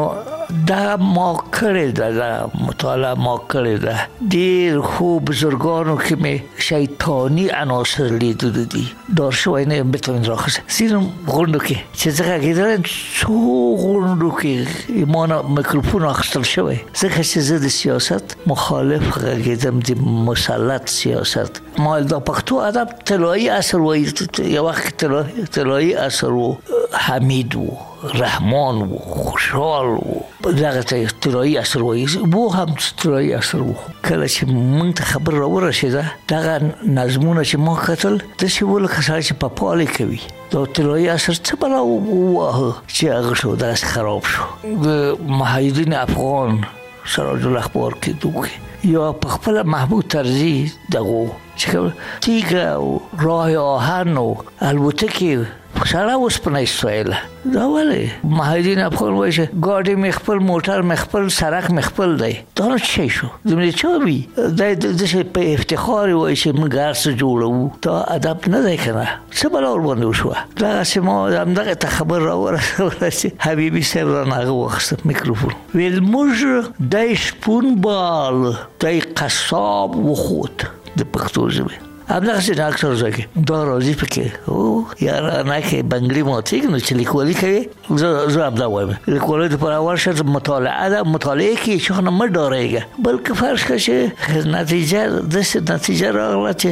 Speaker 9: دا ما کړې ده دا مطالعه ما کړې ده ډېر خو بزرگانو کې مې شیطاني عناصر لیدلي دي دار شوی نه یم بتوانم راخیزه ځینو غونډو کې چې زه غږېدلی څو غونډو کې ما نه میکروفون اخیستل شوی ځکه چې زه د سیاست مخالف غږېدم د مسلط سیاست ما دا پښتو ادب طلایي عصر وایي یو وخت طلایي عصر و حمید و رحمان و خوشحال و دغه ته طلایي عصر وایي و هم طلایي عصر و کله چې موږ ته خبر راورسېده دغه نظمونه چې ما کتل داسې و لکه سړی چې پاپالې کوي دا طلایي عصر څه بلا وواهه چې هغه شو دغسې خراب شو د محیدین افغان سراج الاخبار کې دوکې یا په خپله محمود طرزي دغو چې تیږه او راه آهن و البتکې سړی اوسپنه ایستویله دا ولې محیدین افغان وایي چې ګاډي مې خپل موټر مې خپل سړک مې خپل دی دا نو څه شی شو زموږ چا وي دا داسې په افتخار وایي چې موږ هر څه جوړوو دا ادب نه دی که نه څه بلا ورباندې وشوه دغسې ما همدغه ته خبر راورسوله چې حبیبي صاحب رانه هغه واخیسته میکروفون ویل موږ دی شپون بال دی قصاب وخوت د پښتو ژبې همدغسې ډاکټر زکې دا راځي پکې او یارانه کې بنګړي ماتېږي نو چې لیکوالي کوي زه همدا وایم لیکوالۍ دپاره ورشه مطالعه ده مطالعه کې هېچا نه مه ډارېږه بلکې فرض کړه چې نتیجه داسې نتیجه راغله چې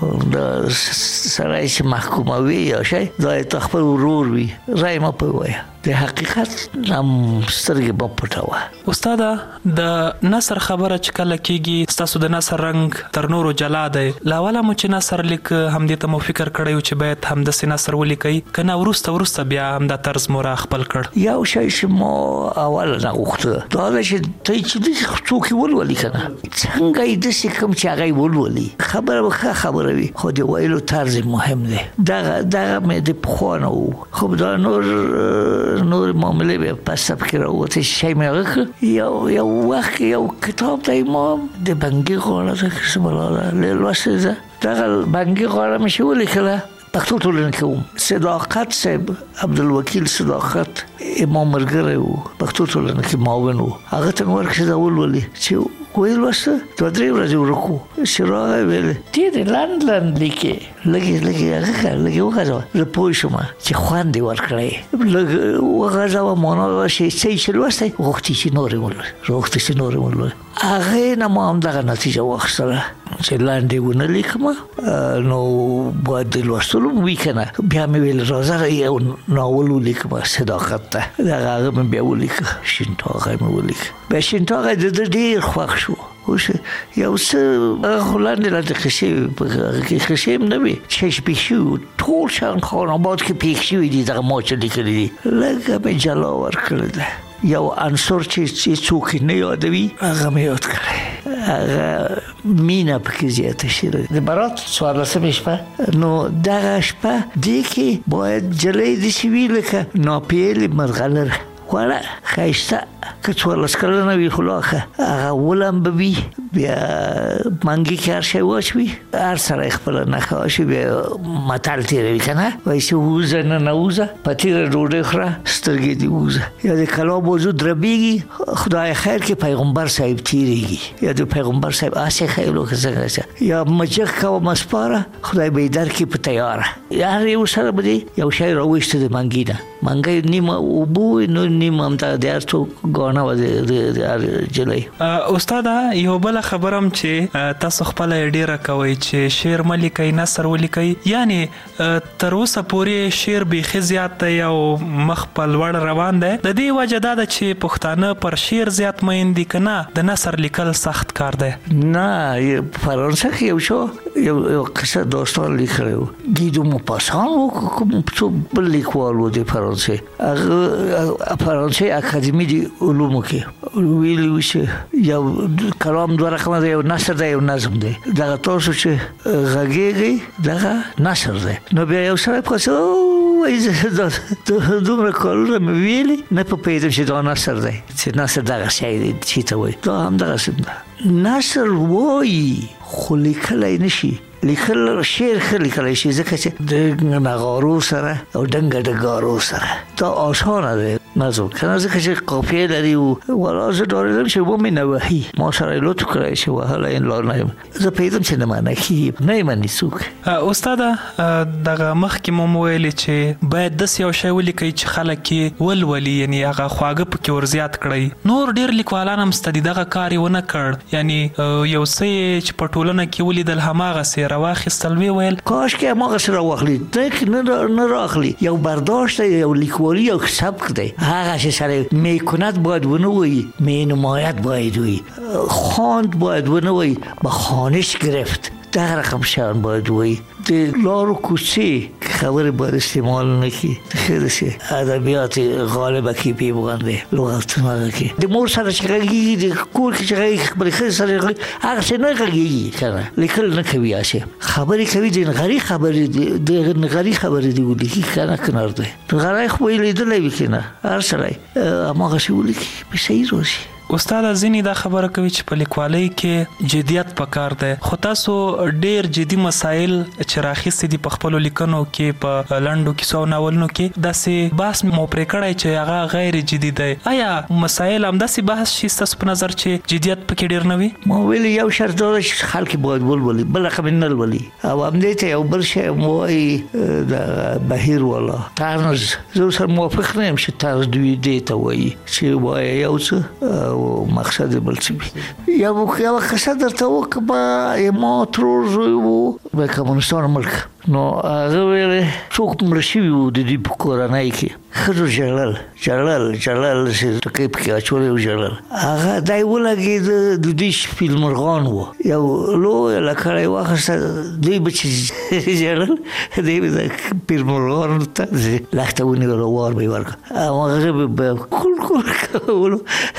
Speaker 9: د سړی چې محکوموي یا شی دا یې تا خپل ورور وي رای مه پرې وایه د حقیقت هم سترګې به پټوه
Speaker 8: استاده د نثر خبره چې کله کېږي ستاسو د نثر رنګ تر نورو جلا دی له اوله مو چې نثر لیک همدې ته مو فکر کړی و چې باید همداسې نثر ولیکئ که نه وروسته بیا همدا طرز مو را خپل کړ
Speaker 9: یو شی چې ما اوله نه غوښته دا ده چې ته چې داسې څوک یې ولولي که نه څنګه یې داسې کوم چې هغه یې ولولي خبره به ښه خبره وي خو د ویلو طرز مهم دی دغه مې د پخوا نه و خو دا نور معاملې به پس کې راووتې شی مې هغه کړ یو وخت یو کتاب دی ما د بنګي غاړه ده که څه بلا ده لوستې ده دغه بنګي غاړه مې چې ولیکله پښتو ټولنه کې وم صداقت صاحب عبدالوکیل صداقت امام ملګری و پښتو ټولنه کې معاون و هغه ته مې ورکړې دا ولولې چې ویې لوسته دوه درې ورځې ورکو چې راغی ویل ډېرې لنډ لیکې لږې هغه کړه لږې وغځوه زه پوه شوم چې خوند یې ورکړی لږ وغځوه معنا چې څه یې چې لوستی غوښتي چې نور یې ولولي هغې نه ما همدغه نتیجه واخیستله چې لاندې ونه لیکم نو باید د لوستلو وي که نه بیا مې ویل راځه یو ناول ولیکم صداقت ته دغه هغه مې بیا ولیکه شین ټاغی مې ولیکه بیا شین ټاغی د ده ډېر خوښ شو اوس یو څه هغه خو لاندې لاندې قصې هم نه وي چې پېښ شوي ټول شان خان آباد کې پېښ شوي دي دغه ما چې لیکلي دي لږه مې جلا ورکړې ده یو عنصر چې څوک نه یادوي هغه مې یاد کړی هغه مینه پکې زیاته شوې د برات څوارلسمې شپه نو دغه شپه دې کې باید جلۍ داسې وي لکه ناپیېلې مرغلره وړه ښایسته که څوارلس کلنه وي خو لا ښه هغه ولم به وي بیا منګي کې هر شی واچوي هر سړی خپله نښه واچوي بیا متل تېروي که نه وایي چې ووځه ننوځه په تېره ډوډۍ خوره سترګې دې ووځه یا د کلا بازو دربېږي خدای خیر کې پیغمبر صاحب تېرېږي یا د پیغمبر صاحب هسې خیلو که څنګه یا مجق کوه مسپاره خدای به یې درکړي په تیاره هر یو سره به دې یو شی راویسته د منګي نه منګی نیمه اوبه نو نیمه همدغه د هر څوک ګاڼه وه د هر جلۍ
Speaker 8: استاده یو بله خبره هم چې تاسو خپله یې ډېره کوئ چې شعر مه لیکئ نثر ولیکئ یعنې تر اوسه پورې شعر بیخي زیات دی او مخ په لوړ روان دی د دې وجه دا ده چې پښتانه پر شعر زیات مین دي که نه د نثر لیکل سخت کار دی
Speaker 9: نه فرانسه کې یو شو یو قصه داستان لیکلی و گیدو موپاسان و څوک بل لیکوال و د فرانسه فرانسې فرانسې اکاډمي دی علومو کې ویلي و چې یو کلام دوه رقمه دی، یو نثر دی یو نظم دی. دغه تاسو چې غږیږي دغه نثر دی. نو بیا یو سره پکې دومره کارونه مې ویلي نه پوهېدم چې دا نثر دی، چې نثر دغه شی دی چې ته وایي. دا همدغسې نثر وایي خو لیکلی نشي. لیکل شعر ښه لیکلی شي ځکه چې د نغارو سره او ډنګه ډګارو سره دا آسانه دی نظم کنه، ځکه چې قافیه لري او ولا زه ډارېدم چې ومې نه وهي. ما سره یې لطف کړی چې وهلی لا نه یم، زه پوهېدم چې نه منع کېږي، نه یې مني څوک.
Speaker 8: استاده دغه مخکې مو ویلې چې باید داسې یو شی ولیکئ چې خلک یې ولولي، یعنې هغه خواږه پکې ورزیات کړئ. نور ډېر لیکوالان هم شته دي دغه کار یې ونه کړ، یعنې یو څه یې چې په ټولنه کې ولیدل هماغسې راواخیستل ویې ویل
Speaker 9: کاش کې هماغسې راواخلي، نه راخلي. یو برداشت دی، یو لیکوالي، یو سبک دی. هغه چې سره میکند باید ونه وایي، مینمایت باید وایي، خواند باید ونه وایي، به خوانش گرفت، دغه رقم شیان باید وایي. د لارو کوڅې خبرې باید استعمال نه کړي، ښه داسې ادبیات غالبه کې پې باندې لغتونه هغه کې د مور سره چې غږېږي، د کور کې چې غږېږي، خبرې ښځې سره هغسې نه غږېږي که نه، لیکل نه کوي، هسې خبرې کوي. د نغري خبرې دي ولیکي که نه کنار دی. نغری خو به یې لیدلی وي که نه، هر سړی هماغسې ولیکي به صحیح راشي.
Speaker 8: استاد ځینې دا خبره کوي چې په لیکوالۍ کې جدیت پکار دی، خو تاسو ډېر جدي مسایل چې راخیستي دي په خپلو لیکنو کې، په لنډو کیسو او ناولونو کې، داسې بحث مو پرې کړی چې هغه غیر جدي دی. آیا مسایل همداسې بحث شي ستاسو په نظر چې جدیت پکې ډېر نه وي؟
Speaker 9: ما ویلي یو شرط دا ده چې خلک باید ولولي، بل رقم نه لولي. او همدې ته یو بل شی وایي د بهیر والا طرز، زه سره موافق نه یم چې طرز دوی دې ته وایي چې وایي یو څه مقصد بل څه وي. یو قصه درته وکړم، ما ترور زوی و د کمونستانو ملک، نو هغه ویلې څوک مړه شوي وو د دوی په کورنۍ کې، ښځو ژړل چې ټکۍ پکې اچولی و ژړل. هغه دی ولګېد، د دوی شپیلمرغان وو، یو لویه لکړه یې واخیسته، دوی به چې ژړل دوی به د پیلمرغانو ته لښته ونیوله، وار به یې ورکړه، هغه به کول کولو.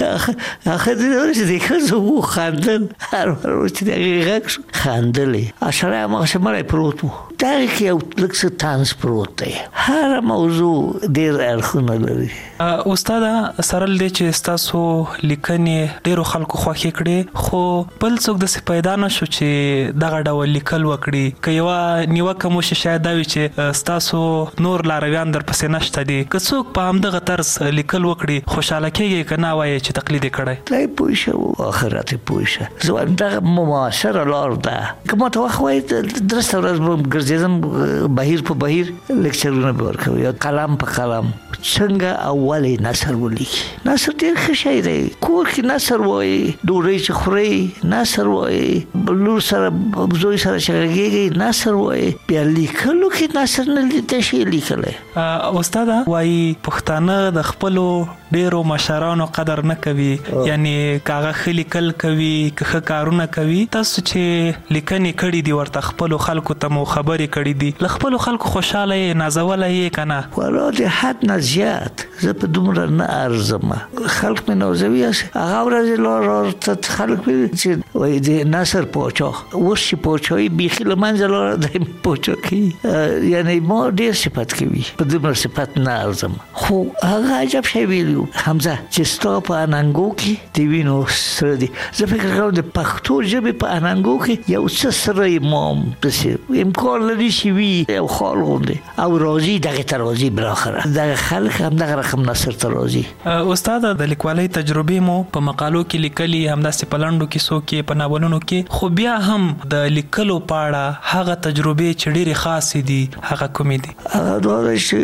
Speaker 9: هغه چې د ښځو وخندل، هر وار چې د هغې غږ شو خندلې، سړی هماغسې مړی پروت و. دغه کې یو لږ څه طنز پروت دی. هره موضوع ډېر اړخونه لري.
Speaker 8: استاده سره له دې چې ستاسو لیکنې ډېرو خلکو خوښې کړې، خو بل څوک داسې پیدا نه شو چې دغه ډول لیکل وکړي؟ که یوه نیوکه مو شي شاید دا وي چې ستاسو نور لارویان درپسې نشته دي، که څوک په همدغه طرز لیکل وکړي خوشحاله کېږي که نه وایي چې تقلید یې کړی؟
Speaker 9: دی پوه شه و آخرت یې پوه شه. زه وایم دغه معاصره لار ده. که ما ته وخت وایي درسته ورځ به ګرځېدم بهیر په بهیر لیکچرونه به ورکوي، یا قلم په قلم څنګه اولې نثر ولیکي. نثر ډېر ښه شی دی. کور کې نثر وایي، ډوډۍ چې خورئ نثر وایي، لور سره زوی سره چې غږېږئ نثر وایي، بیا لیکلو کې نثر نه شي لیکلی.
Speaker 8: استاده وایي پښتانه د خپلو ډېرو مشرانو قدر نه کوي، یعنی که هغه ښه لیکل کوي، که ښه کارونه کوي، تاسو چې لیکنې کړي دي ورته خپلو خلکو ته مو خبرې کړي دي، له خپلو خلکو خوشحاله یې نازولی یې که نه؟
Speaker 9: والا د حد نه زیات زه په دومره نه ارزم. خلک مې نازوي، هغه ورځې لاره خلک مې چې وایي د نثر پاچا اوس چې پاچایي بیخي له منځه لاړه، دی پاچا کوي، یعنی ما ډېر صفت کوي، په دومره صفت نه ارزم. خو هغه عجب شی ویلي حمزه چې ستا په اننګو کې د وینو سره دي. زه فکر کوم د پښتو ژبې په اننګو کې یو څه سره امام داسې امکان لري چې وي یو خال غوندې، او راځي دغې ته راځي، بالاخره دغه خلک همدغه رقم نثر ته راځي.
Speaker 8: استاده د لیکوالۍ تجربې مو په مقالو کې لیکلي، همداسې په لنډو کیسو کې، په ناولونو کې، خو بیا هم د لیکلو په اړه هغه تجربې چې ډېرې خاصې دي هغه کومې دي؟
Speaker 9: هغه دا ده چې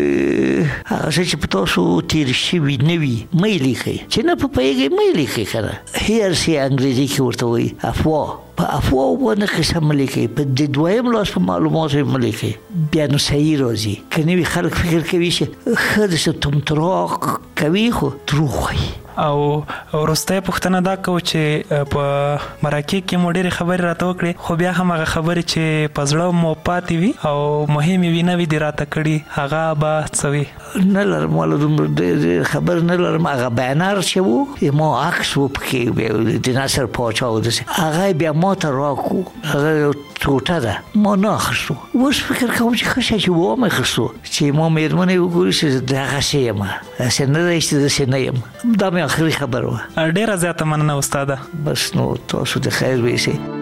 Speaker 9: هغه څه چې په تاسو تېر شوي نه وي مه یې لیکئ، چې نه په پوهېږئ مه یې لیکئ که نه. هیرسي انګریزي کې ورته وایي افوا. په افواو باندې قصه مه لیکئ، په د دویم لاس په معلوماتو مه لیکئ، بیا نو صحیح راځي. که نه وي خلک فکر کوي چې ښه داسې تمتراق کوي خو دروغ وایي.
Speaker 8: او وروستی پوښتنه دا کوو چې په مرکې کې مو ډېرې خبرې راته وکړې، خو بیا هم هغه خبرې چې په زړه مو پاتې وي او مهمې وي نه وي دې راته کړي، هغه به څه وي؟
Speaker 9: نه لرم ولا دومره خبر نه لرم. هغه بینر چې وو ما عکس و پکې د ناصر پاچا و داسې هغه بیا ما ته راکو. هغه ټوټه ده ما نه اخیستو. اوس فکر کوم چې ښه شی چې وامې اخیستو چې ما مېرمنې وګوري چې دغسې یم داسې نه دی چې داسې نه یم. دا مې آخري خبر وه.
Speaker 8: ډېره زیاته مننه استاده.
Speaker 9: بس نو تاسو د خیر ویسئ.